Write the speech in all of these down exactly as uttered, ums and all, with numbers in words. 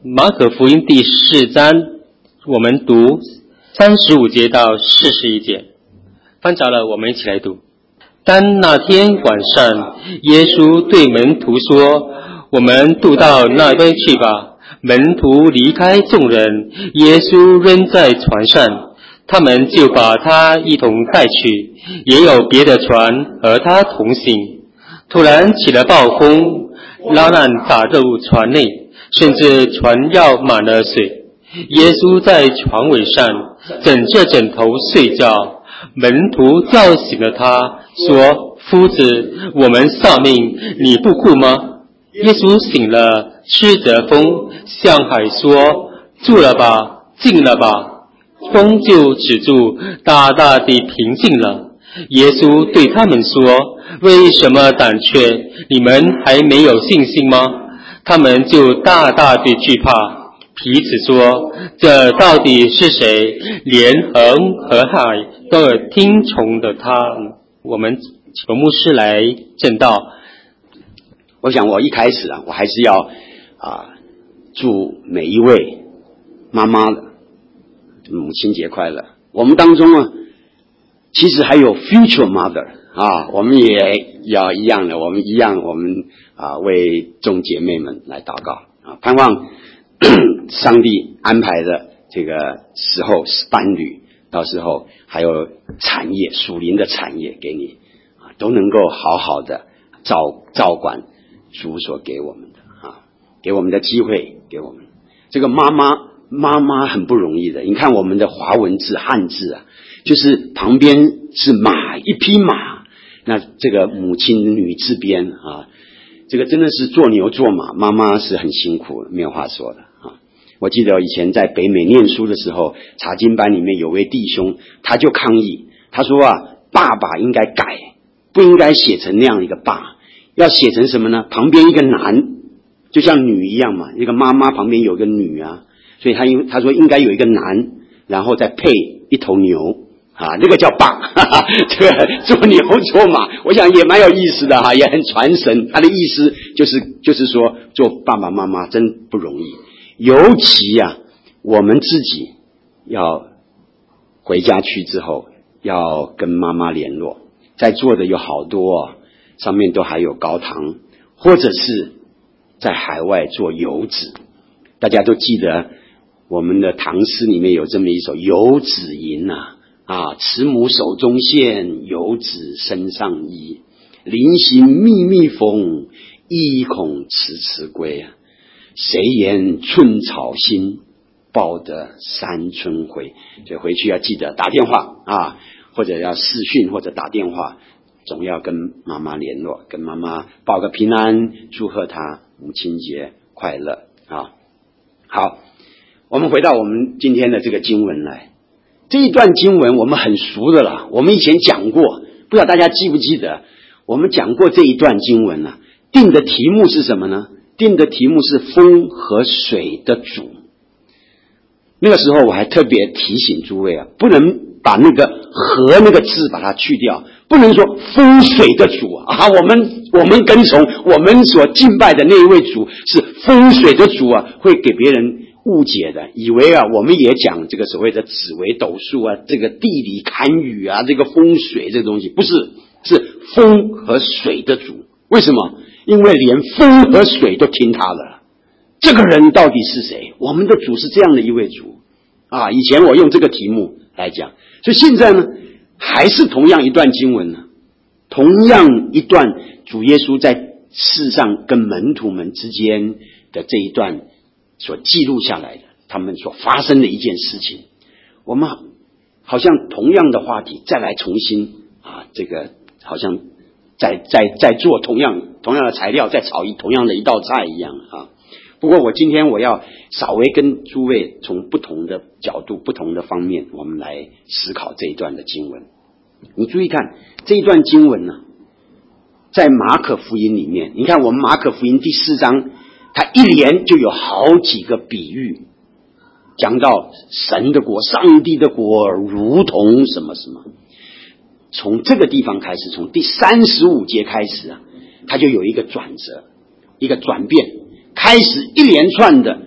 马可福音第四章，我们读三十五节到四十一节。翻着了，我们一起来读。当那天晚上，耶稣对门徒说：我们渡到那边去吧。门徒离开众人，耶稣仍在船上，他们就把他一同带去，也有别的船和他同行。突然起了暴风，拉浪打入船内，甚至船要满了水。耶稣在船尾上枕着枕头睡觉，门徒叫醒了他，说：夫子，我们丧命，你不顾吗？耶稣醒了，斥责风，向海说：住了吧，静了吧。风就止住，大大地平静了。耶稣对他们说：为什么胆怯？你们还没有信心吗？他们就大大地惧怕，彼此说：这到底是谁？连横和海都有听从的他。我们请牧师来证道。 我想我一开始啊，我还是要啊祝每一位妈妈的母亲节快乐。我们当中啊，其实还有 future mother 啊，我们也要一样的，我们一样，我们啊为众姐妹们来祷告啊，盼望上帝安排的这个时候是伴侣，到时候还有产业，属灵的产业给你啊，都能够好好的照照管主所给我们的啊，给我们的机会，给我们这个妈妈妈妈很不容易的。你看我们的华文字汉字啊，就是旁边是马，一匹马，那这个母亲女字边啊，这个真的是做牛做马，妈妈是很辛苦，没有话说的啊。我记得以前在北美念书的时候，查经班里面有位弟兄，他就抗议，他说啊，爸爸应该改，不应该写成那样一个爸，要写成什么呢？旁边一个男，就像女一样嘛，一个妈妈旁边有一个女啊，所以他因他说应该有一个男，然后再配一头牛啊，那个叫爸，哈哈，这个做牛做马，我想也蛮有意思的哈，也很传神。他的意思就是就是说，做爸爸妈妈真不容易，尤其啊，我们自己要回家去之后，要跟妈妈联络，在座的有好多啊。上面都还有高堂，或者是在海外做游子。大家都记得我们的唐诗里面有这么一首《游子吟》啊，啊，慈母手中线，游子身上衣。临行密密缝，意恐迟迟归啊。谁言寸草心，报得三春晖。所以回去要记得打电话啊，或者要视讯或者打电话。总要跟妈妈联络，跟妈妈报个平安，祝贺她母亲节快乐啊！好，我们回到我们今天的这个经文来。这一段经文我们很熟的了，我们以前讲过，不知道大家记不记得？我们讲过这一段经文了，定的题目是什么呢？定的题目是风和水的主。那个时候我还特别提醒诸位啊，不能把那个和那个字把它去掉，不能说风水的主啊，我们我们跟从我们所敬拜的那一位主是风水的主啊，会给别人误解的，以为啊我们也讲这个所谓的紫微斗数啊，这个地理堪舆啊，这个风水这个东西，不是，是风和水的主。为什么？因为连风和水都听他的。这个人到底是谁？我们的主是这样的一位主啊！以前我用这个题目来讲，所以现在呢，还是同样一段经文呢，同样一段主耶稣在世上跟门徒们之间的这一段所记录下来的，他们所发生的一件事情，我们好像同样的话题再来重新啊，这个好像在在在做同样同样的材料，在炒一同样的一道菜一样啊。不过我今天我要稍微跟诸位从不同的角度、不同的方面，我们来思考这一段的经文。你注意看这一段经文呢，在马可福音里面，你看我们马可福音第四章，它一连就有好几个比喻，讲到神的国、上帝的国如同什么什么。从这个地方开始，从第三十五节开始啊，它就有一个转折，一个转变。开始一连串的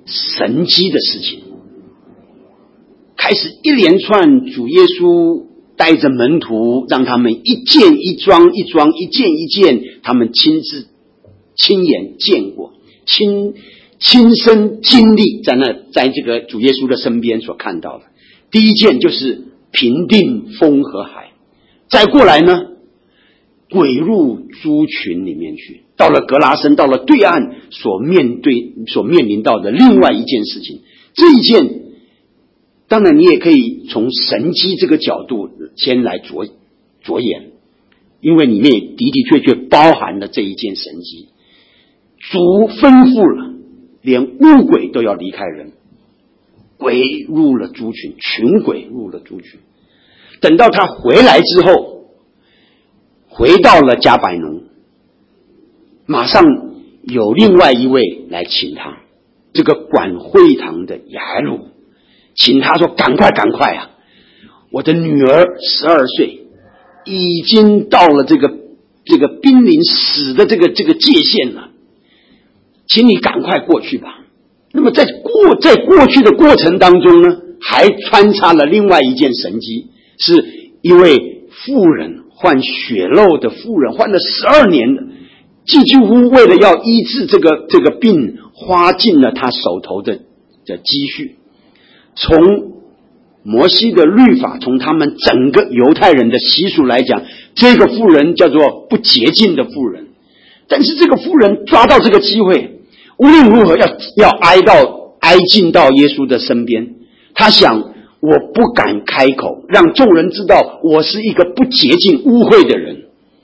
神迹的事情，开始一连串主耶稣带着门徒，让他们一件一桩一桩，一件一件，他们亲自亲眼见过，亲亲身经历，在那在这个主耶稣的身边所看到的。第一件就是平定风和海，再过来呢，鬼入猪群里面去，到了格拉森，到了对岸所面对所面临到的另外一件事情。这一件当然你也可以从神迹这个角度先来着着眼，因为里面的的确确包含了这一件神迹。主吩咐了，连污鬼都要离开人，鬼入了猪群，群鬼入了猪群。等到他回来之后，回到了加百农，马上有另外一位来请他，这个管会堂的雅鲁，请他说赶快赶快啊，我的女儿十二岁，已经到了这个这个濒临死的这个这个界限了，请你赶快过去吧。那么在过在过去的过程当中呢，还穿插了另外一件神迹，是一位妇人，患血漏的妇人，患了十二年的，几乎为了要医治这个这个病，花尽了他手头的的积蓄。从摩西的律法，从他们整个犹太人的习俗来讲，这个妇人叫做不洁净的妇人。但是这个妇人抓到这个机会，无论如何要要挨到挨近到耶稣的身边。他想，我不敢开口，让众人知道我是一个不洁净污秽的人。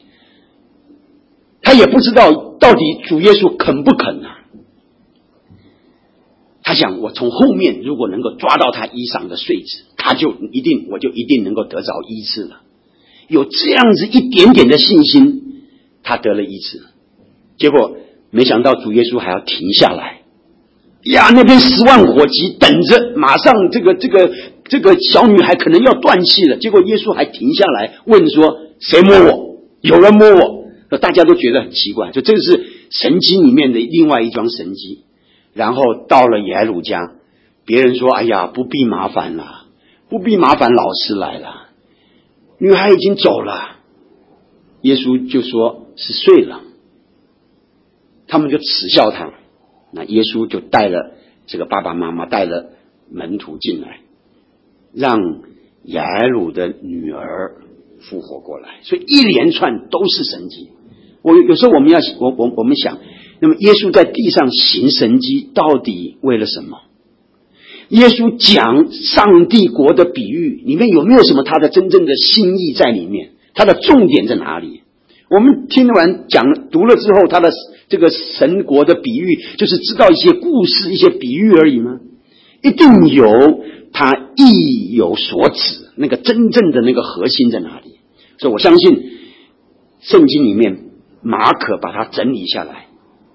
他也不知道到底主耶稣肯不肯啊。他想，我从后面如果能够抓到他衣裳的穗子，他就一定我就一定能够得着医治了。有这样子一点点的信心，他得了医治。结果没想到主耶稣还要停下来呀，那边十万火急等着，马上这个这个这个小女孩可能要断气了。结果耶稣还停下来问说，谁摸我？有人摸我。大家都觉得很奇怪，就这个是神经里面的另外一桩神迹。然后到了雅鲁家，别人说，哎呀，不必麻烦了，不必麻烦老师来了，女孩已经走了。耶稣就说是睡了，他们就耻笑他。那耶稣就带了这个爸爸妈妈，带了门徒进来，让雅鲁的女儿复活过来。所以一连串都是神迹。我有时候我们要我我我们想，那么耶稣在地上行神迹到底为了什么？耶稣讲上帝国的比喻里面有没有什么他的真正的心意在里面？他的重点在哪里？我们听完讲读了之后，他的这个神国的比喻就是知道一些故事一些比喻而已吗？一定有他意有所指，那个真正的那个核心在哪里？所以我相信圣经里面马可把它整理下来，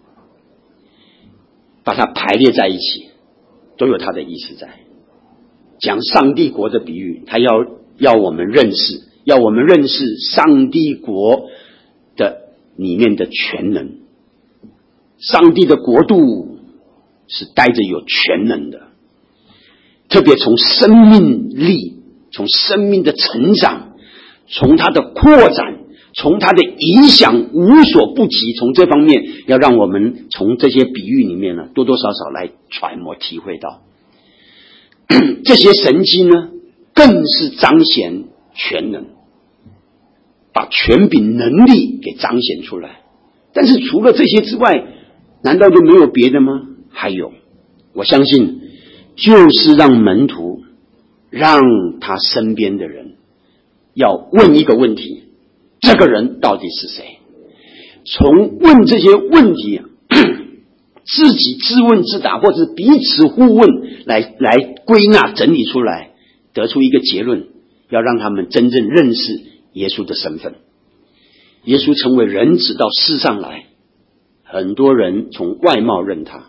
把它排列在一起，都有它的意思在。讲上帝国的比喻，他要要我们认识，要我们认识上帝国的里面的全能。上帝的国度是带着有全能的，特别从生命力，从生命的成长，从它的扩展，从它的影响无所不及。从这方面要让我们从这些比喻里面呢，多多少少来揣摩体会到这些神迹呢，更是彰显全能，把权柄能力给彰显出来。但是除了这些之外，难道就没有别的吗？还有，我相信就是让门徒，让他身边的人要问一个问题，这个人到底是谁？从问这些问题自己自问自答，或者彼此互问，来来归纳整理出来，得出一个结论，要让他们真正认识耶稣的身份。耶稣成为人子到世上来，很多人从外貌认他。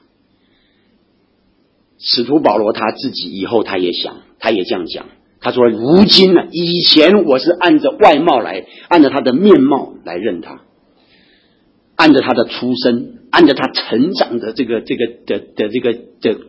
使徒保罗他自己以后他也想，他也这样讲，他说如今呢，以前我是按着外貌来，按着他的面貌来认他，按着他的出身，按着他成长的这个这个的的这个的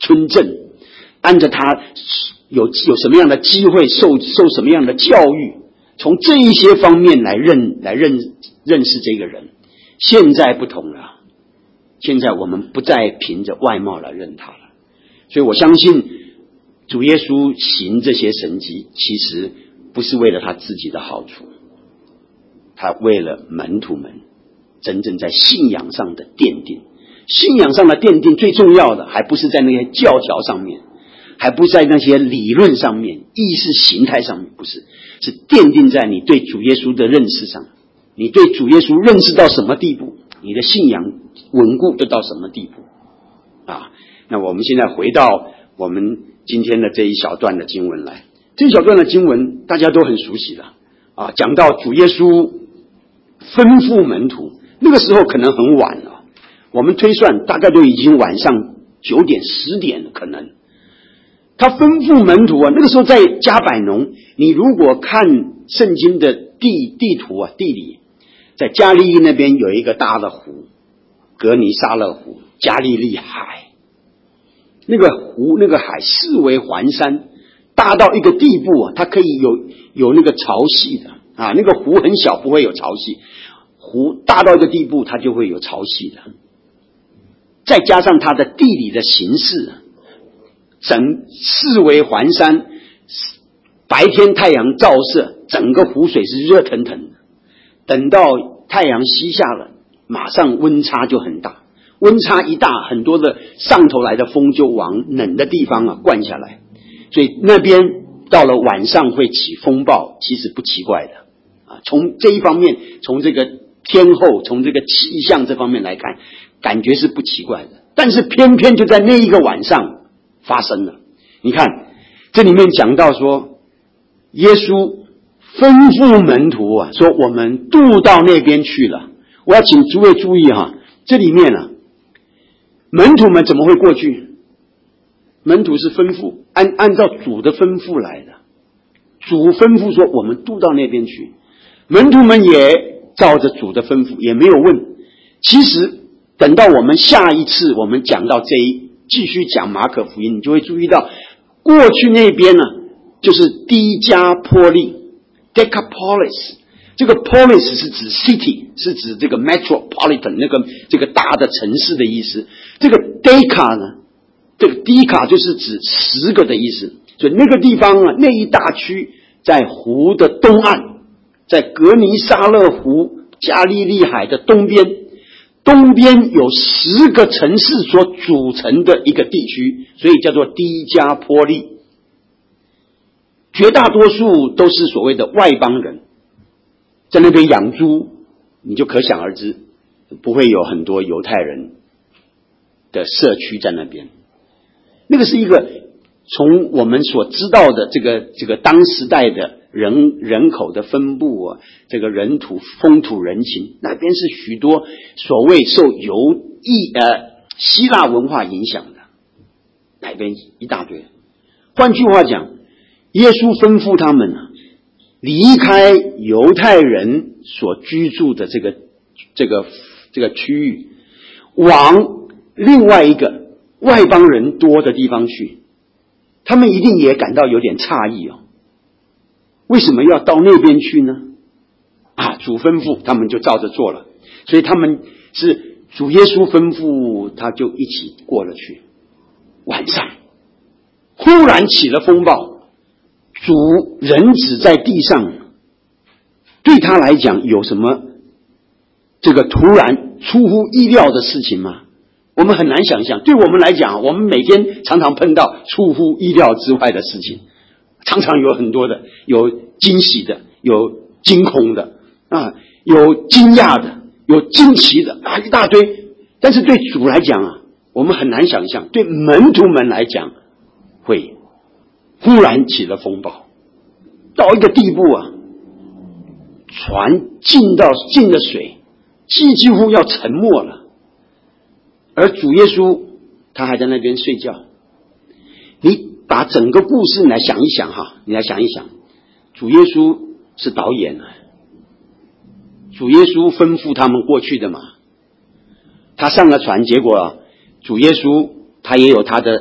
村镇，按着他有有什么样的机会，受受什么样的教育，从这一些方面来认来认认识这个人。现在不同了，现在我们不再凭着外貌来认他了。所以我相信主耶稣行这些神迹，其实不是为了他自己的好处，他为了门徒们真正在信仰上的奠定。信仰上的奠定最重要的还不是在那些教条上面，还不是在那些理论上面，意识形态上面，不是，是奠定在你对主耶稣的认识上。你对主耶稣认识到什么地步，你的信仰稳固就到什么地步啊。那我们现在回到我们今天的这一小段的经文来，这一小段的经文大家都很熟悉了啊，讲到主耶稣吩咐门徒，那个时候可能很晚了，我们推算大概都已经晚上九点十点了，可能他吩咐门徒啊，那个时候在加百农，你如果看圣经的地地图啊，地理，在加利利那边有一个大的湖，格尼撒勒湖，加利利海，那个湖那个海四围环山，大到一个地步啊，它可以有有那个潮汐的啊，那个湖很小，不会有潮汐，湖大到一个地步，它就会有潮汐的。再加上它的地理的形势，整四围环山，白天太阳照射，整个湖水是热腾腾的，等到太阳西下了，马上温差就很大，温差一大，很多的上头来的风就往冷的地方啊灌下来，所以那边到了晚上会起风暴，其实不奇怪的啊。从这一方面，从这个天候，从这个气象这方面来看，感觉是不奇怪的。但是偏偏就在那一个晚上发生了。你看这里面讲到说，耶稣吩咐门徒啊，说我们渡到那边去了。我要请诸位注意哈，这里面啊，门徒们怎么会过去？门徒是吩咐，按按照主的吩咐来的。主吩咐说我们渡到那边去，门徒们也照着主的吩咐，也没有问。其实等到我们下一次我们讲到这一继续讲马可福音，你就会注意到过去那边呢，就是低加波利 Decapolis， 这个 polis 是指 city， 是指这个 metropolitan 那个这个大的城市的意思。这个 Deca 呢，这个 Deca 就是指十个的意思。所以那个地方啊，那一大区在湖的东岸，在格尼撒勒湖加利利海的东边，东边有十个城市所组成的一个地区，所以叫做低加波利。绝大多数都是所谓的外邦人，在那边养猪，你就可想而知，不会有很多犹太人的社区在那边。那个是一个从我们所知道的这个这个当时代的人人口的分布啊，这个人土风土人情，那边是许多所谓受犹意呃希腊文化影响的，那边一大堆。换句话讲，耶稣吩咐他们啊，离开犹太人所居住的这个这个这个区域，往另外一个外邦人多的地方去。他们一定也感到有点诧异哦，为什么要到那边去呢？啊，主吩咐，他们就照着做了。所以他们是主耶稣吩咐，他就一起过了去。晚上忽然起了风暴，主人子在地上，对他来讲有什么这个突然出乎意料的事情吗？我们很难想象。对我们来讲，我们每天常常碰到出乎意料之外的事情，常常有很多的，有惊喜的，有惊恐的啊，有惊讶的，有惊奇的啊，一大堆。但是对主来讲啊，我们很难想象。对门徒们来讲，会忽然起了风暴，到一个地步啊，船进到进了水，几几乎要沉没了。而主耶稣他还在那边睡觉。你把整个故事来想一想哈，你来想一想，主耶稣是导演啊，主耶稣吩咐他们过去的嘛。他上了船，结果主耶稣他也有他的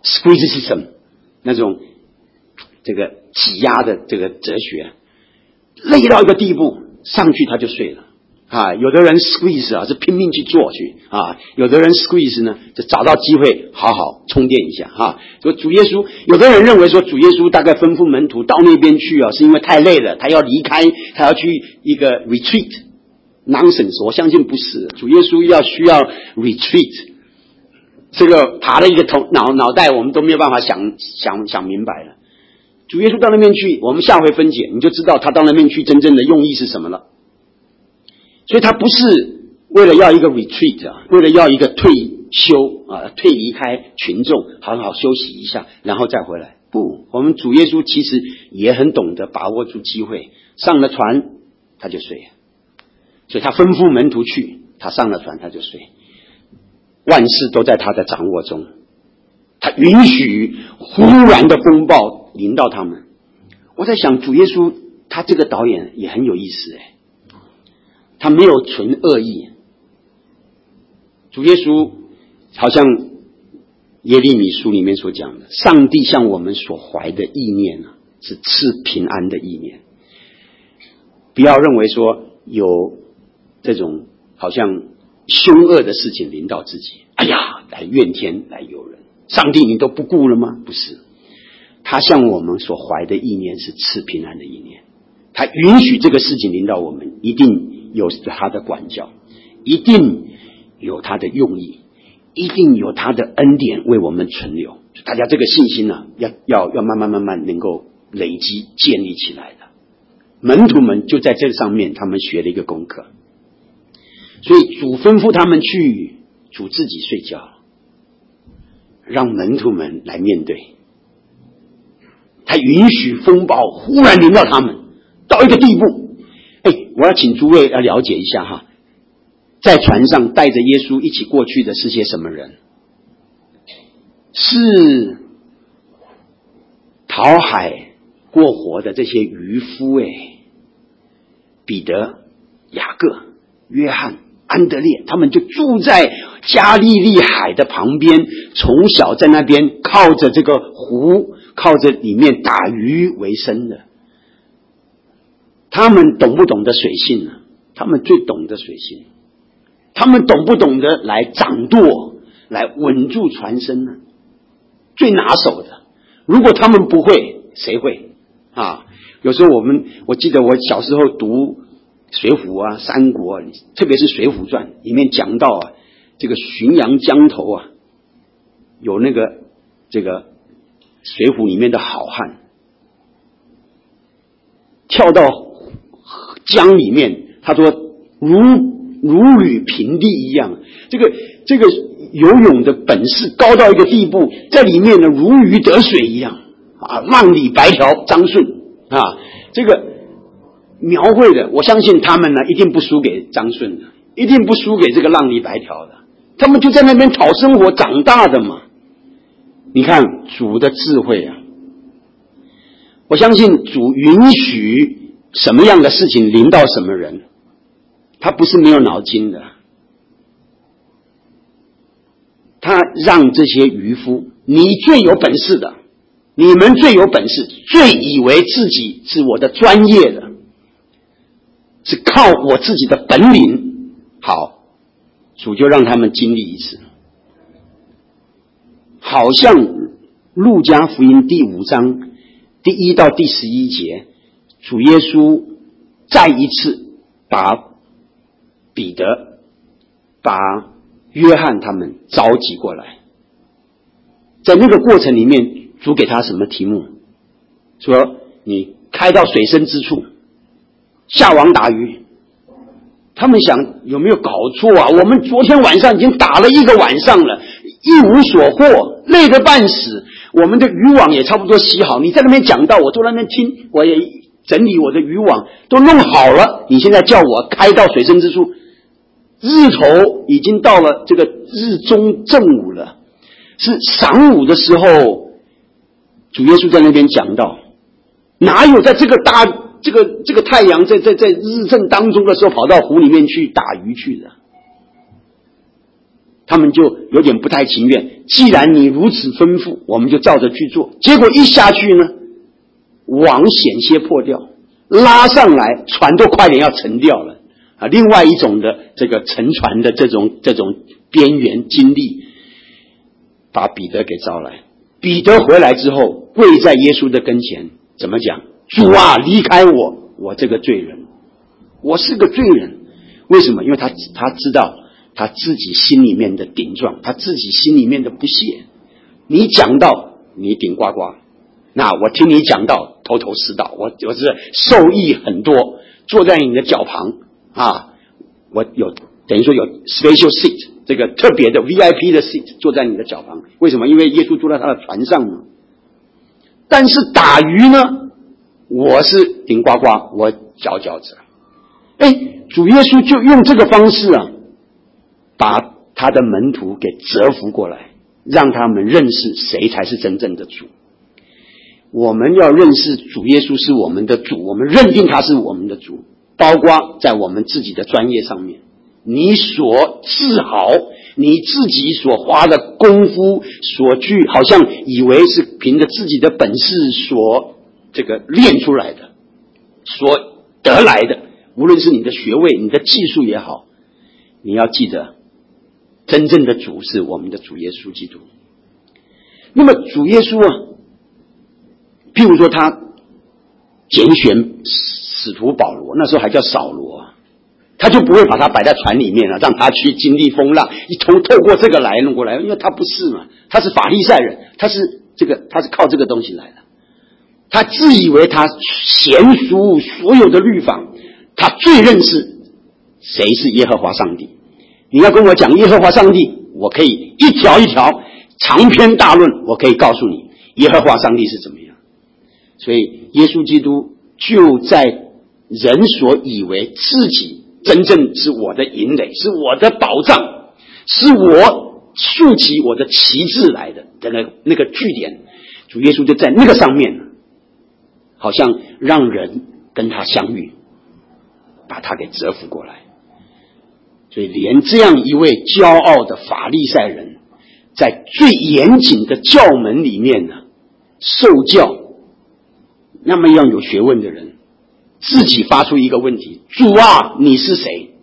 squeeze system 那种这个挤压的这个哲学，累到一个地步，上去他就睡了啊。有的人 squeeze 啊是拼命去做去啊，有的人 squeeze 呢就找到机会好好充电一下哈。说主耶稣，有的人认为说主耶稣大概吩咐门徒到那边去啊，是因为太累了，他要离开，他要去一个 retreat。nonsense， 我相信不是，主耶稣要需要 retreat。这个爬了一个头脑脑袋，我们都没有办法想想想明白了。主耶稣到那边去，我们下回分解，你就知道他到那边去真正的用意是什么了。所以他不是为了要一个 retreat 啊，为了要一个退休啊，退离开群众，好好休息一下，然后再回来。不，我们主耶稣其实也很懂得把握住机会，上了船他就睡了。所以他吩咐门徒去，他上了船他就睡。万事都在他的掌握中，他允许忽然的风暴临到他们。我在想，主耶稣他这个导演也很有意思诶，他没有存恶意。主耶稣好像耶利米书里面所讲的，上帝向我们所怀的意念啊，是赐平安的意念。不要认为说有这种好像凶恶的事情临到自己，哎呀，来怨天来尤人，上帝你都不顾了吗？不是，他向我们所怀的意念是赐平安的意念，他允许这个事情临到我们，一定有他的管教，一定有他的用意，一定有他的恩典为我们存留。大家这个信心啊，要要要慢慢慢慢能够累积建立起来的。门徒们就在这上面，他们学了一个功课。所以主吩咐他们去，主自己睡觉，让门徒们来面对。他允许风暴忽然临到他们，到一个地步。哎，我要请诸位要了解一下哈，在船上带着耶稣一起过去的是些什么人？是讨海过活的这些渔夫哎，彼得、雅各、约翰、安德烈，他们就住在加利利海的旁边，从小在那边靠着这个湖，靠着里面打鱼为生的。他们懂不懂得水性呢？他们最懂得水性。他们懂不懂得来掌舵，来稳住船身呢？最拿手的。如果他们不会，谁会啊？有时候我们，我记得我小时候读水浒啊、三国啊，特别是水浒传里面讲到啊，这个浔阳江头啊，有那个这个水浒里面的好汉，跳到江里面，他说如如履平地一样，这个这个游泳的本事高到一个地步，在里面呢如鱼得水一样啊，浪里白条张顺啊，这个描绘的，我相信他们呢一定不输给张顺的，一定不输给这个浪里白条的，他们就在那边讨生活长大的嘛。你看主的智慧啊，我相信主允许什么样的事情临到什么人，他不是没有脑筋的。他让这些渔夫，你最有本事的，你们最有本事，最以为自己是我的专业的，是靠我自己的本领，好，主就让他们经历一次。好像路加福音第五章第一到第十一节，主耶稣再一次把彼得、把约翰他们召集过来，在那个过程里面，主给他什么题目？说你开到水深之处，下网打鱼。他们想有没有搞错啊？我们昨天晚上已经打了一个晚上了，一无所获，累得半死。我们的渔网也差不多洗好，你在那边讲到，我坐在那边听，我也整理我的渔网都弄好了。你现在叫我开到水深之处，日头已经到了这个日中正午了，是晌午的时候。主耶稣在那边讲到，哪有在这个大这个这个太阳在在在日正当中的时候跑到湖里面去打鱼去的？ 他们就有点不太情愿。既然你如此吩咐，我们就照着去做。结果一下去呢，网险些破掉，拉上来，船都快点要沉掉了啊！另外一种的这个沉船的这种这种边缘经历，把彼得给招来。彼得回来之后，跪在耶稣的跟前，怎么讲？主啊，离开我，我这个罪人，我是个罪人。为什么？因为他他知道他自己心里面的顶撞，他自己心里面的不屑。你讲道，你顶呱呱，那我听你讲道，头头是道，我我是受益很多，坐在你的脚旁啊，我有等于说有 special seat， 这个特别的 V I P 的 seat， 坐在你的脚旁。为什么？因为耶稣坐在他的船上嘛。但是打鱼呢，我是顶呱呱，我佼佼者。哎，主耶稣就用这个方式啊，把他的门徒给折服过来，让他们认识谁才是真正的主。我们要认识主耶稣是我们的主，我们认定他是我们的主，包括在我们自己的专业上面，你所自豪，你自己所花的功夫，所去好像以为是凭着自己的本事所这个练出来的，所得来的，无论是你的学位，你的技术也好，你要记得真正的主是我们的主耶稣基督。那么主耶稣啊，譬如说他拣选使徒保罗，那时候还叫扫罗，他就不会把他摆在船里面了，让他去经历风浪，一通透过这个来弄过来，因为他不是嘛，他是法利赛人，他是这个他是靠这个东西来的。他自以为他娴熟所有的律法，他最认识谁是耶和华上帝。你要跟我讲耶和华上帝，我可以一条一条长篇大论，我可以告诉你耶和华上帝是怎么样。所以耶稣基督就在人所以为自己真正是我的营垒，是我的保障，是我竖起我的旗帜来的的那那个据点，主耶稣就在那个上面，好像让人跟他相遇，把他给折服过来。所以连这样一位骄傲的法利赛人，在最严谨的教门里面呢，受教那么样有学问的人，自己发出一个问题：主啊，你是谁？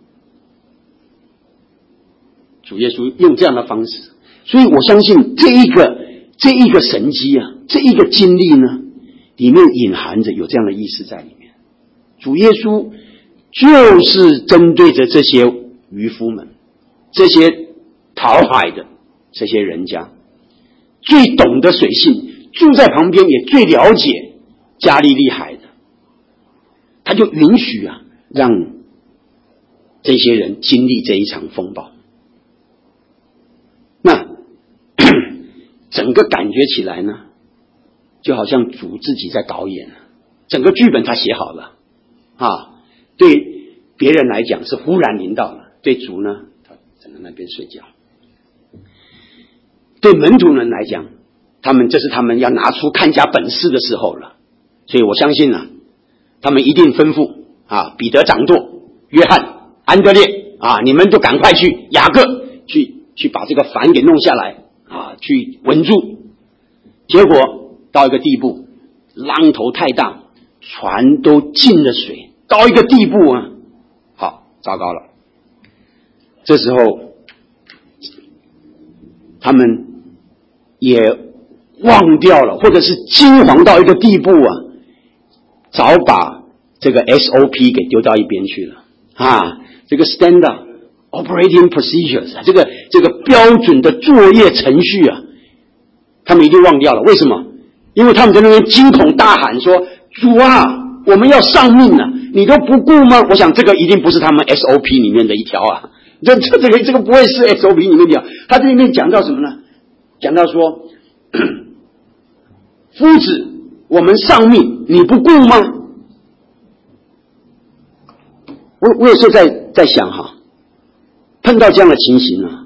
主耶稣用这样的方式，所以我相信这一个这一个神迹啊，这一个经历呢，里面隐含着有这样的意思在里面。主耶稣就是针对着这些渔夫们，这些讨海的这些人家，最懂得水性，住在旁边也最了解加利利海的，他就允许啊，让这些人经历这一场风暴。那整个感觉起来呢，就好像主自己在导演，整个剧本他写好了啊，对别人来讲是忽然临到了，对主呢，他在那边睡觉。对门徒们来讲，他们这是他们要拿出看家本事的时候了。所以我相信啊，他们一定吩咐啊，彼得掌舵，约翰、安德烈啊，你们就赶快去，雅各去去把这个帆给弄下来啊，去稳住。结果到一个地步，浪头太大，船都进了水，到一个地步啊，好，糟糕了。这时候他们也忘掉了，或者是惊惶到一个地步啊，早把这个 S O P 给丢到一边去了啊！这个 Standard Operating Procedures， 这个这个标准的作业程序啊，他们一定忘掉了。为什么？因为他们在那边惊恐大喊说：“主啊，我们要丧命了，你都不顾吗？”我想这个一定不是他们 S O P 里面的一条啊，这这这个这个不会是 S O P 里面的。他这里面讲到什么呢？讲到说，夫子，我们丧命，你不顾吗？我我有时候在在想哈，碰到这样的情形啊，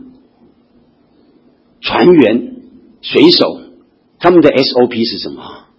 船员、水手，他们的 S O P 是什么？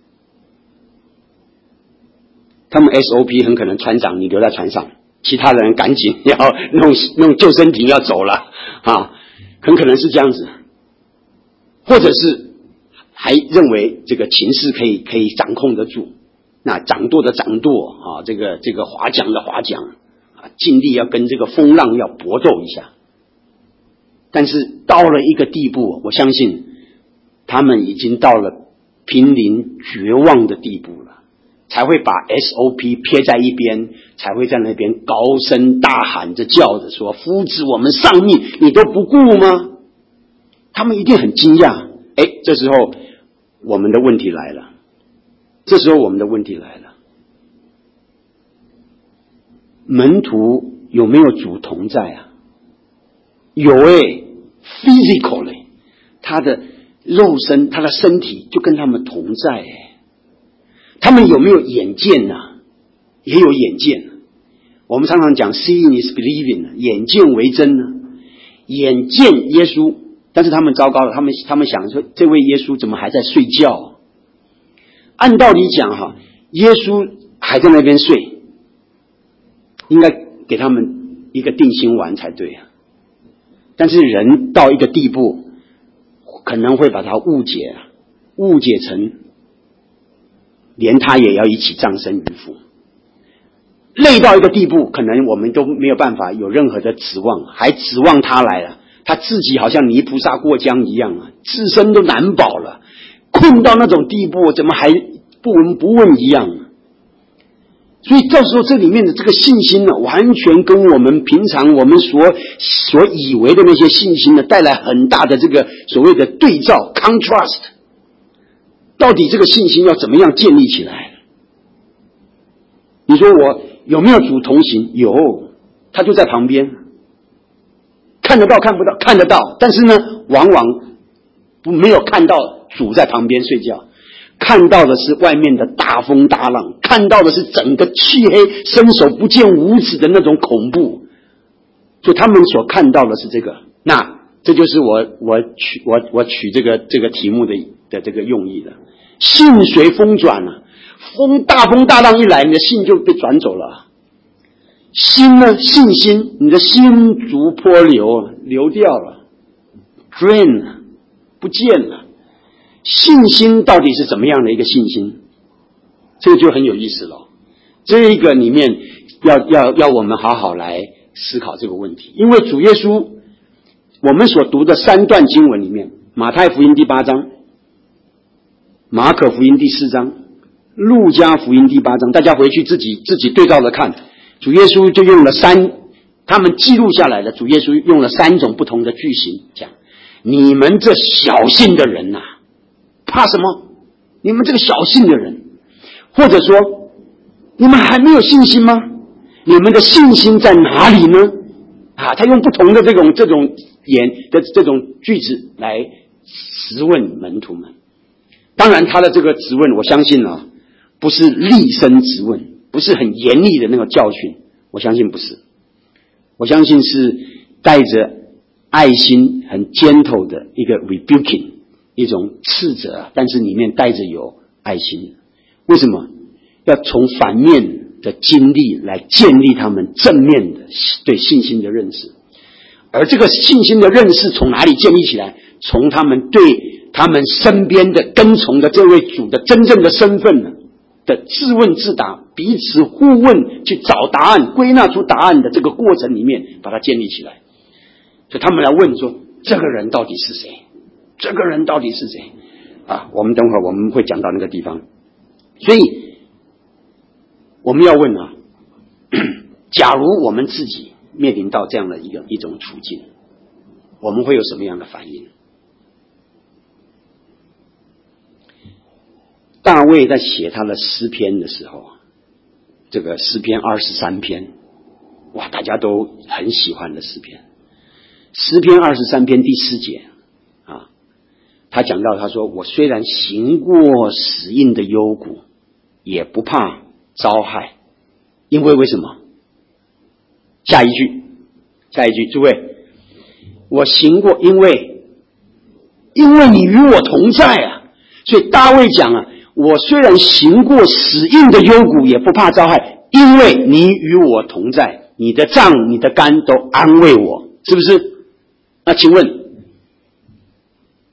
他们 S O P 很可能船长你留在船上，其他人赶紧要弄弄救生艇要走了啊。 很可能是这样子，或者是还认为这个情势可以可以掌控得住，那掌舵的掌舵啊，这个这个划桨的划桨啊，尽力要跟这个风浪要搏斗一下。但是到了一个地步，我相信他们已经到了濒临绝望的地步了，才会把 S O P 撇在一边，才会在那边高声大喊着叫着说：“夫子，我们丧命，你都不顾吗？”他们一定很惊讶。哎，这时候我们的问题来了，这时候我们的问题来了，门徒有没有主同在啊？有诶 physically 他的肉身，他的身体就跟他们同在诶。他们有没有眼见啊？也有眼见。我们常常讲 seeing is believing， 眼见为真啊，眼见耶稣。但是他们糟糕了，他们他们想说，这位耶稣怎么还在睡觉？按道理讲哈，耶稣还在那边睡，应该给他们一个定心丸才对啊。但是人到一个地步，可能会把它误解啊，误解成连他也要一起葬身鱼腹。累到一个地步，可能我们都没有办法有任何的指望，还指望他来了。他自己好像泥菩萨过江一样啊，自身都难保了，困到那种地步，怎么还不闻不问一样啊？所以到时候这里面的这个信心呢，完全跟我们平常我们所所以为的那些信心呢，带来很大的这个所谓的对照 contrast。到底这个信心要怎么样建立起来？你说我有没有主同行？有，他就在旁边。看得到看不到？看得到，但是呢，往往没有看到主在旁边睡觉，看到的是外面的大风大浪，看到的是整个漆黑、伸手不见五指的那种恐怖。所以他们所看到的是这个，那这就是我我取我我取这个这个题目的的这个用意了。信随风转啊，风大风大浪一来，你的信就被转走了。心呢？信心，你的心逐波流，流掉了 ，drain 了，不见了。信心到底是怎么样的一个信心？这个就很有意思了。这一个里面要要要我们好好来思考这个问题，因为主耶稣，我们所读的三段经文里面，马太福音第八章、马可福音第四章、路加福音第八章，大家回去自己自己对照着看。主耶稣就用了三，他们记录下来的，主耶稣用了三种不同的句型，讲你们这小信的人呐、啊，怕什么？你们这个小信的人，或者说你们还没有信心吗？你们的信心在哪里呢？啊，他用不同的这种这种言的这种句子来质问门徒们。当然，他的这个质问，我相信啊，不是厉声质问。不是很严厉的那个教训，我相信不是，我相信是带着爱心很 gentle 的一个 rebuking， 一种斥责，但是里面带着有爱心。为什么？要从反面的经历来建立他们正面的对信心的认识。而这个信心的认识从哪里建立起来？从他们对他们身边的跟从的这位主的真正的身份呢的自问自答，彼此互问，去找答案，归纳出答案的这个过程里面，把它建立起来。所以他们来问说：这个人到底是谁？这个人到底是谁？啊，我们等会儿我们会讲到那个地方。所以我们要问啊，假如我们自己面临到这样的一个一种处境，我们会有什么样的反应？大卫在写他的诗篇的时候，这个诗篇二十三篇，哇，大家都很喜欢的诗篇。诗篇二十三篇第四节啊，他讲到他说：我虽然行过死荫的幽谷，也不怕遭害，因为为什么？下一句，下一句，诸位，我行过，因为因为你与我同在啊，所以大卫讲啊，我虽然行过死荫的幽谷，也不怕遭害，因为你与我同在，你的杖、你的竿都安慰我，是不是？那请问，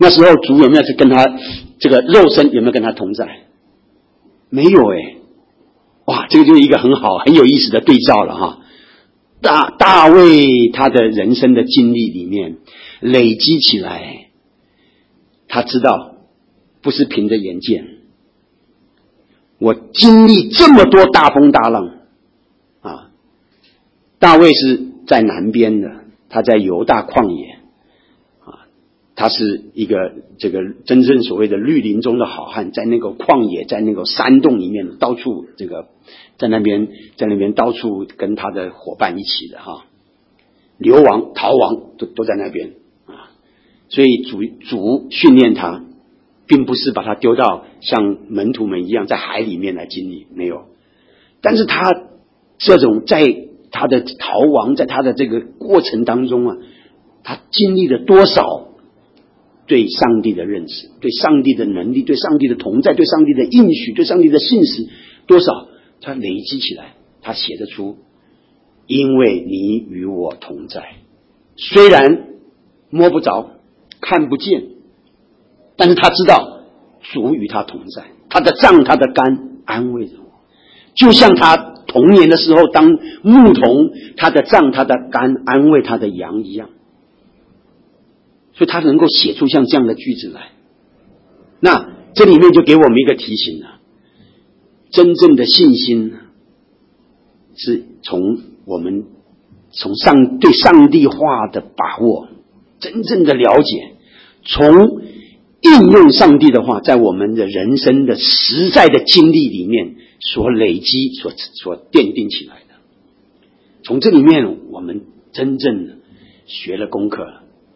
那时候主有没有跟他这个肉身有没有跟他同在？没有诶。哇，这个就是一个很好很有意思的对照了哈。大大卫他的人生的经历里面累积起来，他知道不是凭着眼见，我经历这么多大风大浪啊。大卫是在南边的，他在犹大旷野啊，他是一个这个真正所谓的绿林中的好汉，在那个旷野，在那个山洞里面到处这个在那边在那边到处跟他的伙伴一起的哈，流亡逃亡都都在那边啊。所以主主训练他，并不是把他丢到像门徒们一样在海里面来经历，没有。但是他这种在他的逃亡，在他的这个过程当中啊，他经历了多少对上帝的认识，对上帝的能力，对上帝的同在，对上帝的应许，对上帝的信实，多少他累积起来，他写得出因为你与我同在。虽然摸不着看不见，但是他知道主与他同在，他的杖他的竿安慰着我，就像他童年的时候当牧童，他的杖他的竿安慰他的羊一样。所以他能够写出像这样的句子来。那这里面就给我们一个提醒了，真正的信心是从我们从上对上帝话的把握，真正的了解，从应用上帝的话在我们的人生的实在的经历里面所累积所所奠定起来的。从这里面我们真正的学了功课了，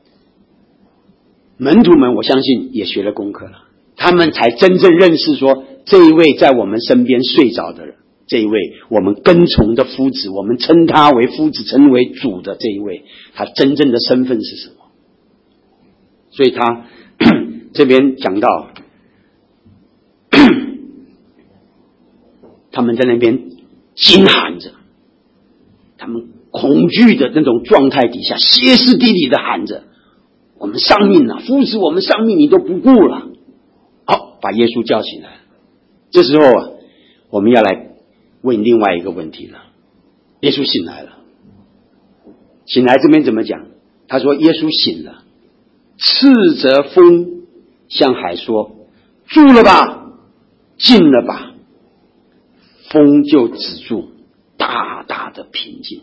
门徒们我相信也学了功课了，他们才真正认识说，这一位在我们身边睡着的人，这一位我们跟从的夫子，我们称他为夫子称为主的这一位，他真正的身份是什么。所以他这边讲到他们在那边惊喊着，他们恐惧的那种状态底下歇斯底里的喊着，我们丧命了，夫子我们丧命你都不顾了。好，把耶稣叫起来。这时候啊，我们要来问另外一个问题了。耶稣醒来了，醒来这边怎么讲？他说耶稣醒了，斥责风向海说，住了吧，静了吧，风就止住，大大的平静。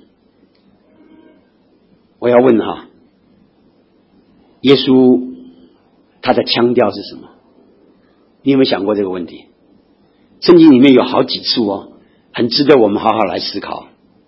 我要问哈，耶稣他的腔调是什么？你有没有想过这个问题？圣经里面有好几处哦，很值得我们好好来思考。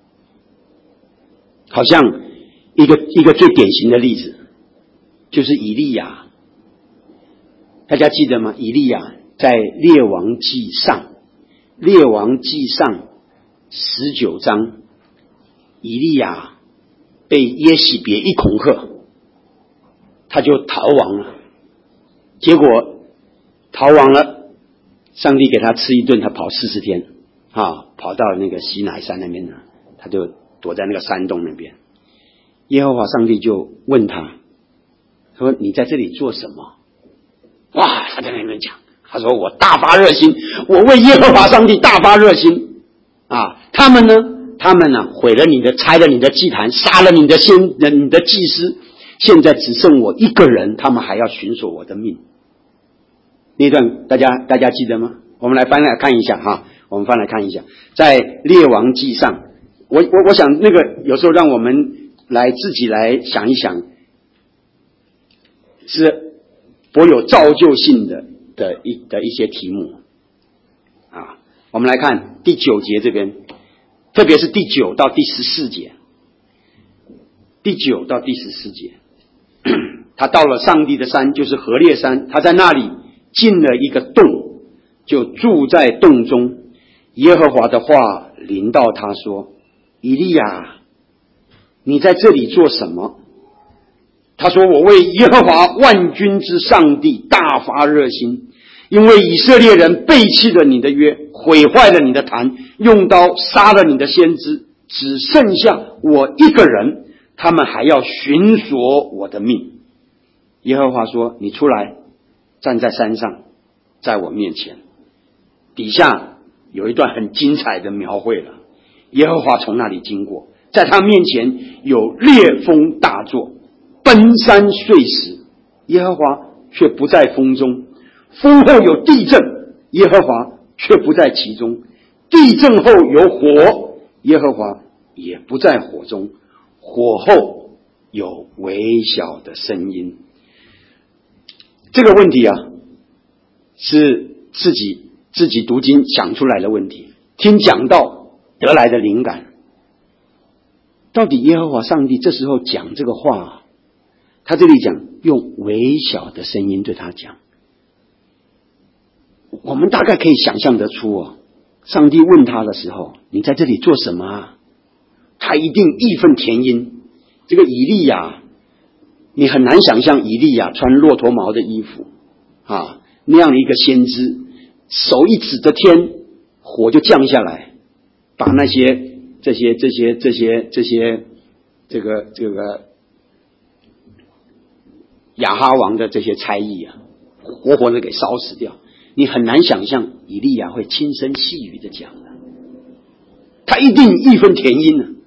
好像一个一个最典型的例子就是以利亚，大家记得吗？以利亚在列王记上，列王记上十九章，以利亚被耶洗别一恐吓，他就逃亡了。结果逃亡了，上帝给他吃一顿，他跑四十天啊，跑到那个西乃山那边呢，他就躲在那个山洞那边。耶和华上帝就问他说，你在这里做什么？哇，他在那边讲，他说我大发热心，我为耶和华上帝大发热心啊。他们呢他们呢毁了你的，拆了你的祭坛，杀了你的先你的祭司，现在只剩我一个人，他们还要寻索我的命。那段大家大家记得吗？我们来翻来看一下哈，我们翻来看一下，在列王记上，我我我想那个有时候让我们来自己来想一想，是颇有造就性的的一的一些题目啊。我们来看第九节这边，特别是第九到第十四节，第九到第十四节，他到了上帝的山，就是何烈山，他在那里进了一个洞，就住在洞中。耶和华的话临到他说，以利亚，你在这里做什么？他说，我为耶和华万军之上帝大发热心，因为以色列人背弃了你的约，毁坏了你的坛，用刀杀了你的先知，只剩下我一个人，他们还要寻索我的命。 耶和华说：“你出来，站在山上，在我面前。”底下有一段很精彩的描绘了。耶和华从那里经过，在他面前有烈风大作，奔山碎石，耶和华却不在风中；风后有地震，耶和华却不在其中；地震后有火，耶和华也不在火中；火后有微小的声音。这个问题啊，是自己自己读经想出来的问题，听讲道得来的灵感。到底耶和华上帝这时候讲这个话啊，他这里讲用微小的声音对他讲，我们大概可以想象得出哦，上帝问他的时候，你在这里做什么啊？他一定义愤填膺。这个以利亚，你很难想象以利亚穿骆驼毛的衣服啊，那样的一个先知，手一指着天，火就降下来，把那些这些这些这些这些这个这个亚哈王的这些差役啊，活活的给烧死掉。你很难想象以利亚会轻声细语的讲的，他一定义愤填膺啊！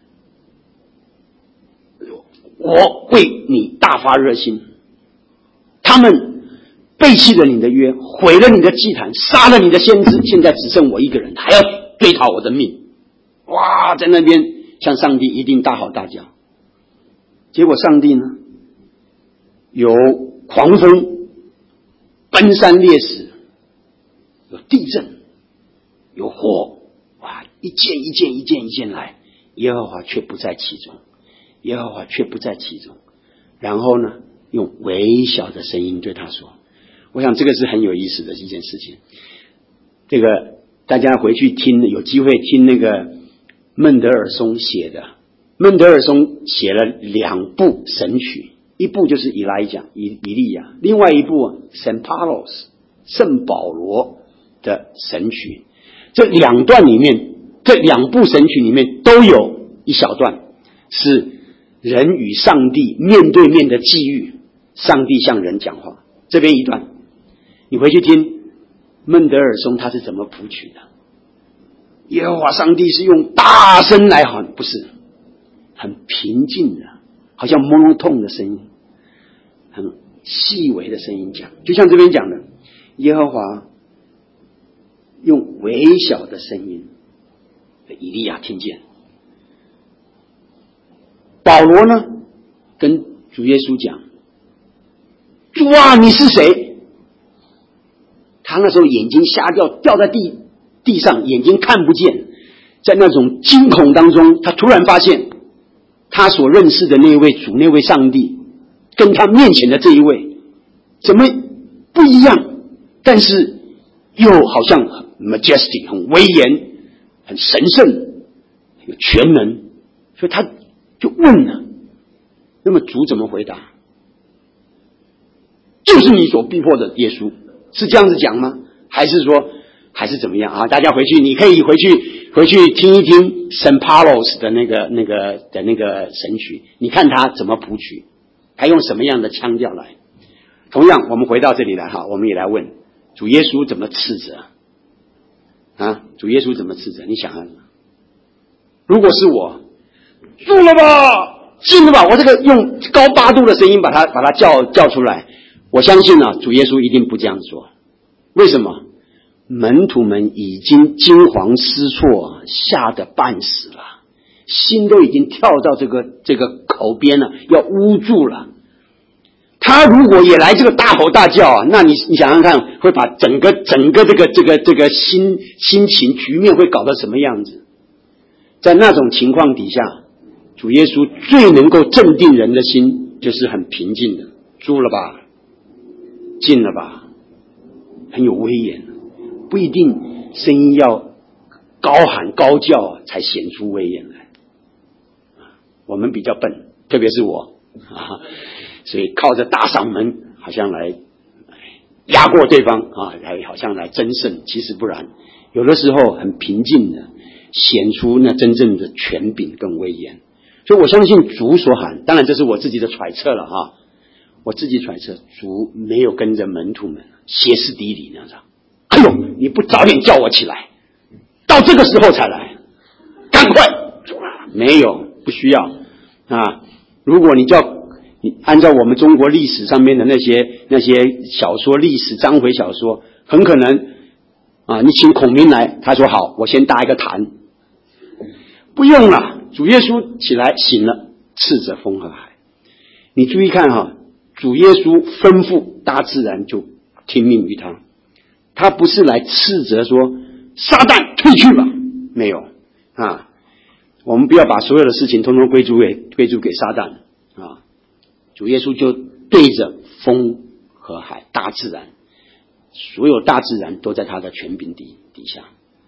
我为你大发热心，他们背弃了你的约，毁了你的祭坛，杀了你的先知，现在只剩我一个人，还要追讨我的命。哇，在那边向上帝一定大吼大叫。结果上帝呢，有狂风，奔山裂石，有地震，有火，哇，一件一件一件一件来，耶和华却不在其中，耶和华却不在其中。然后呢，用微小的声音对他说，我想这个是很有意思的一件事情。这个大家回去听，有机会听那个孟德尔松写的，孟德尔松写了两部神曲，一部就是以来讲以以利亚，另外一部圣保罗圣保罗的神曲。这两段里面，这两部神曲里面都有一小段是人与上帝面对面的际遇，上帝向人讲话。这边一段，你回去听孟德尔松他是怎么谱曲的。耶和华上帝是用大声来喊，不是很平静的，好像monotone的声音，很细微的声音讲，就像这边讲的，耶和华用微小的声音，以利亚听见。保罗呢，跟主耶稣讲，主啊，你是谁？他那时候眼睛瞎掉，掉在地地上，眼睛看不见，在那种惊恐当中，他突然发现他所认识的那位主，那位上帝跟他面前的这一位怎么不一样，但是又好像很 majestic 很威严，很神圣，有全能，所以他就问了。那么主怎么回答？就是你所逼迫的耶稣，是这样子讲吗？还是说还是怎么样啊？大家回去你可以回去回去听一听圣保罗的那个那个的那个神曲，你看他怎么谱曲，他用什么样的腔调来。同样我们回到这里来哈，我们也来问主耶稣怎么斥责啊？主耶稣怎么斥责？你想啊，如果是我，住了吧，进了吧，我这个用高八度的声音把他把他叫叫出来，我相信啊，主耶稣一定不这样说。为什么？门徒们已经惊惶失措，吓得半死了，心都已经跳到这个这个口边了，要捂住了。他如果也来这个大吼大叫啊，那你你想想看，会把整个整个这个这个这个心心情局面会搞到什么样子？在那种情况底下，主耶稣最能够镇定人的心，就是很平静的，住了吧，进了吧，很有威严，不一定声音要高喊高叫才显出威严来。我们比较笨，特别是我啊，所以靠着大嗓门好像来压过对方啊，来好像来争胜，其实不然，有的时候很平静的显出那真正的权柄跟威严。所以我相信主所喊，当然这是我自己的揣测了哈。 我自己揣测，主没有跟着门徒们歇斯底里那样，哎呦，你不早点叫我起来，到这个时候才来，赶快！没有，不需要啊。如果你叫你按照我们中国历史上面的那些那些小说历史章回小说，很可能啊，你请孔明来，他说好，我先搭一个坛，不用了，主耶稣起来醒了，斥责风和海。你注意看哈，主耶稣吩咐大自然就听命于他，他不是来斥责说撒旦退去吧，没有啊。我们不要把所有的事情通通归诸给归诸给撒旦啊。主耶稣就对着风和海，大自然，所有大自然都在他的权柄底底下。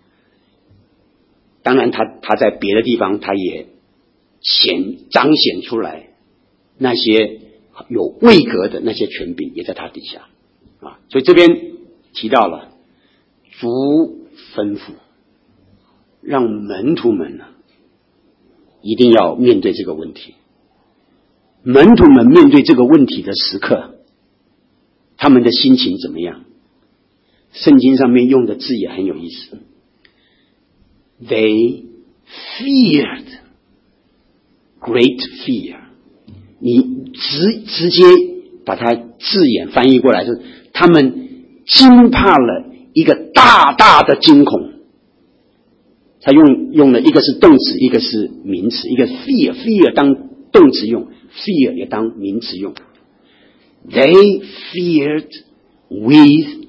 当然他他在别的地方他也显彰显出来，那些有位格的那些权柄也在他底下啊。所以这边提到了主吩咐让门徒们呢一定要面对这个问题。门徒们面对这个问题的时刻，他们的心情怎么样？圣经上面用的字也很有意思， They feared great fear。 你直直接把它字眼翻译过来，就是他们惊怕了一个大大的惊恐。他用用了一个是动词，一个是名词，一个 fear fear 当动词用， fear 也当名词用。 They feared with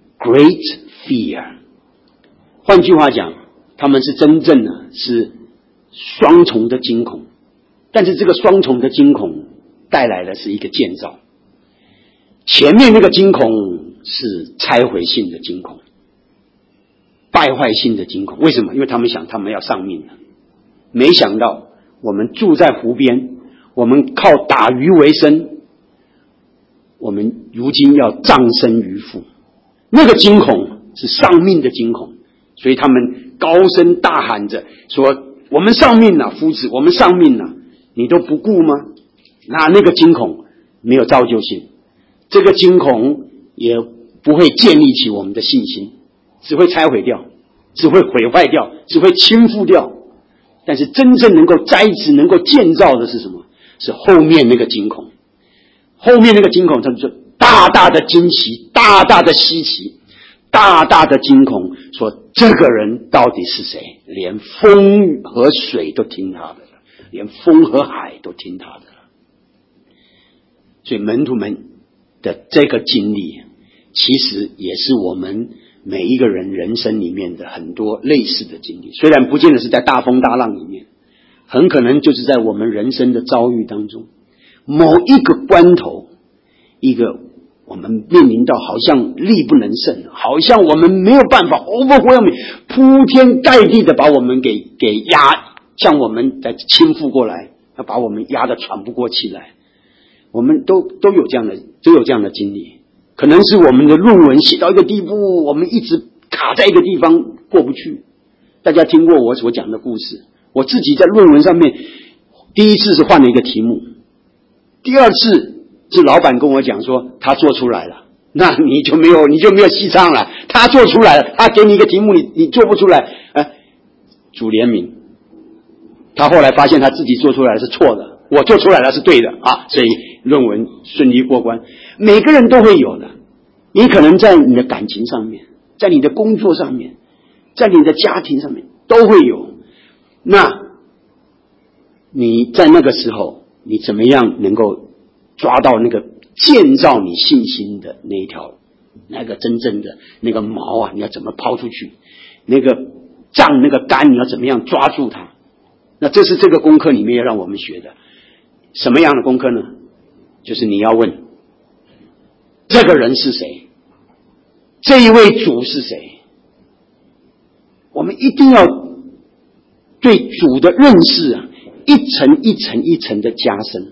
great fear。 换句话讲，他们是真正的是双重的惊恐，但是这个双重的惊恐带来的是一个建造。前面那个惊恐是拆毁性的惊恐，败坏性的惊恐。为什么？因为他们想他们要丧命了，没想到我们住在湖边，我们靠打鱼为生，我们如今要葬身鱼腹。那个惊恐是丧命的惊恐，所以他们高声大喊着说，我们丧命了，夫子，我们丧命了，你都不顾吗？那那个惊恐没有造就性，这个惊恐也不会建立起我们的信心，只会拆毁掉，只会毁坏掉，只会倾覆掉。但是真正能够栽植能够建造的是什么？是后面那个惊恐。后面那个惊恐，他们说大大的惊奇，大大的稀奇，大大的惊恐，说这个人到底是谁？连风和水都听他的了，连风和海都听他的了。所以门徒们的这个经历，其实也是我们每一个人人生里面的很多类似的经历，虽然不见得是在大风大浪里面，很可能就是在我们人生的遭遇当中，某一个关头，一个我们面临到好像力不能胜，好像我们没有办法 overwhelming 铺天盖地的把我们给给压，向我们在倾覆过来，要把我们压得喘不过气来。我们都都有这样的都有这样的经历，可能是我们的论文写到一个地步，我们一直卡在一个地方过不去。大家听过我所讲的故事，我自己在论文上面第一次是换了一个题目，第二次是老板跟我讲说他做出来了，那你就没有你就没有戏唱了。他做出来了，他给你一个题目，你你做不出来，哎，主怜悯。他后来发现他自己做出来的是错的，我做出来的是对的啊，所以论文顺利过关。每个人都会有的，你可能在你的感情上面，在你的工作上面，在你的家庭上面都会有。那你在那个时候，你怎么样能够抓到那个建造你信心的那一条，那个真正的那个锚啊，你要怎么抛出去？那个杖那个杆你要怎么样抓住它？那这是这个功课里面要让我们学的。什么样的功课呢？就是你要问这个人是谁，这一位主是谁。我们一定要对主的认识啊，一层一层一层的加深。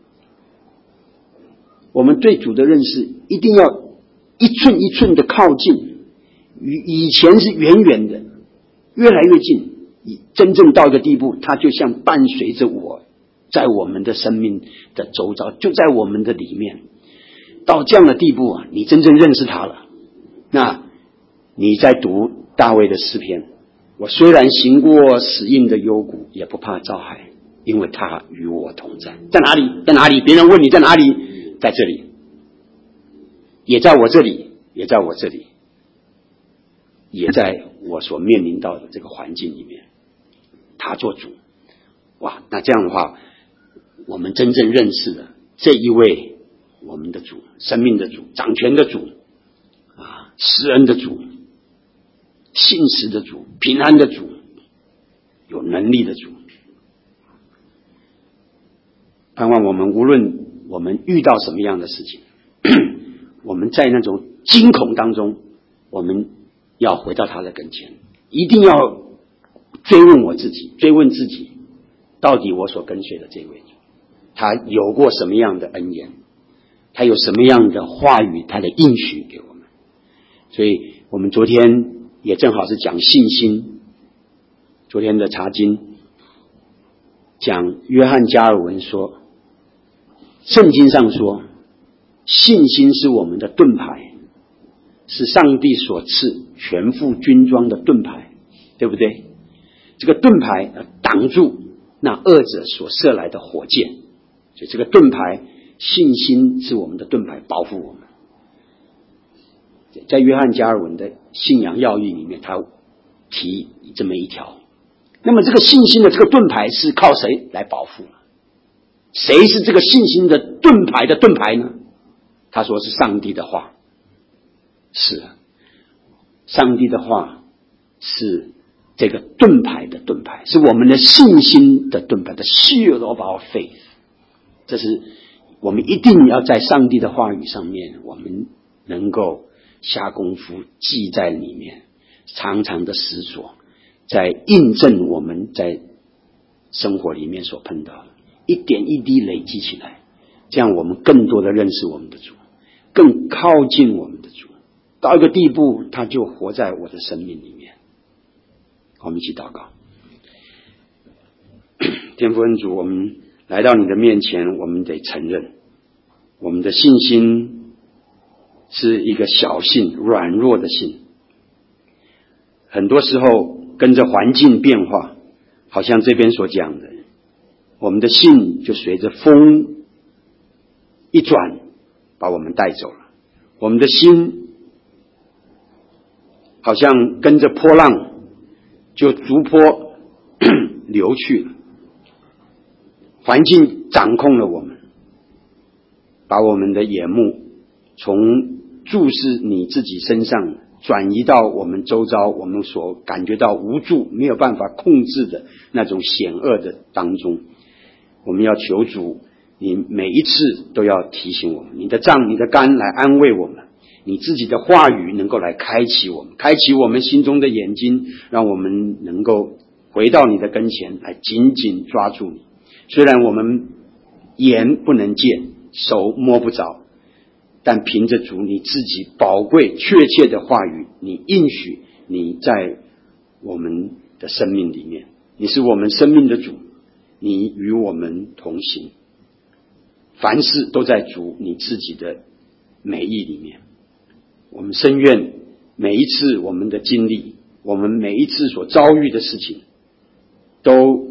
我们对主的认识一定要一寸一寸的靠近，以前是远远的，越来越近，真正到一个地步，它就像伴随着我，在我们的生命的周遭，就在我们的里面。 到这样的地步啊，你真正认识他了。那你在读大卫的诗篇，我虽然行过死荫的幽谷，也不怕遭害，因为他与我同在。在哪里？在哪里？别人问你在哪里？在这里，也在我这里，也在我这里，也在我所面临到的这个环境里面，他做主。哇，那这样的话，我们真正认识了这一位我们的主，生命的主，掌权的主啊，施恩的主，信实的主，平安的主，有能力的主。盼望我们无论我们遇到什么样的事情，我们在那种惊恐当中，我们要回到他的跟前，一定要追问我自己，追问自己，到底我所跟随的这位主，他有过什么样的恩言，他有什么样的话语，他的应许给我们。所以我们昨天也正好是讲信心，昨天的查经讲约翰加尔文说，圣经上说信心是我们的盾牌，是上帝所赐全副军装的盾牌，对不对？这个盾牌挡住那恶者所射来的火箭，所以这个盾牌，信心是我们的盾牌，保护我们。在约翰加尔文的信仰要义里面，他提这么一条。那么这个信心的这个盾牌是靠谁来保护？谁是这个信心的盾牌的盾牌呢？他说是上帝的话。是啊，上帝的话是这个盾牌的盾牌，是我们的信心的盾牌的 shield of our faith。 这是我们一定要在上帝的话语上面，我们能够下功夫记在里面，常常的思索，在印证我们在生活里面所碰到的，一点一滴累积起来，这样我们更多的认识我们的主，更靠近我们的主，到一个地步他就活在我的生命里面。我们一起祷告。天父恩主，我们来到你的面前，我们得承认我们的信心是一个小信，软弱的信，很多时候跟着环境变化，好像这边所讲的，我们的信就随着风一转把我们带走了，我们的心好像跟着波浪就逐波流去了，环境掌控了我们，把我们的眼目从注视你自己身上转移到我们周遭，我们所感觉到无助没有办法控制的那种险恶的当中。我们要求主，你每一次都要提醒我们，你的杖你的竿来安慰我们，你自己的话语能够来开启我们，开启我们心中的眼睛，让我们能够回到你的跟前来紧紧抓住你。虽然我们眼不能见，手摸不着，但凭着主你自己宝贵确切的话语，你应许你在我们的生命里面，你是我们生命的主，你与我们同行，凡事都在主你自己的美意里面。我们深愿每一次我们的经历，我们每一次所遭遇的事情都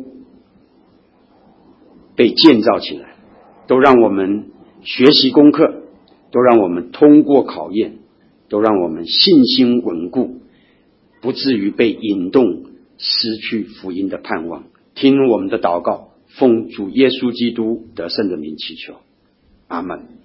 被建造起来，都让我们学习功课，都让我们通过考验，都让我们信心稳固，不至于被引动失去福音的盼望。听我们的祷告，奉主耶稣基督得胜的名祈求，阿们。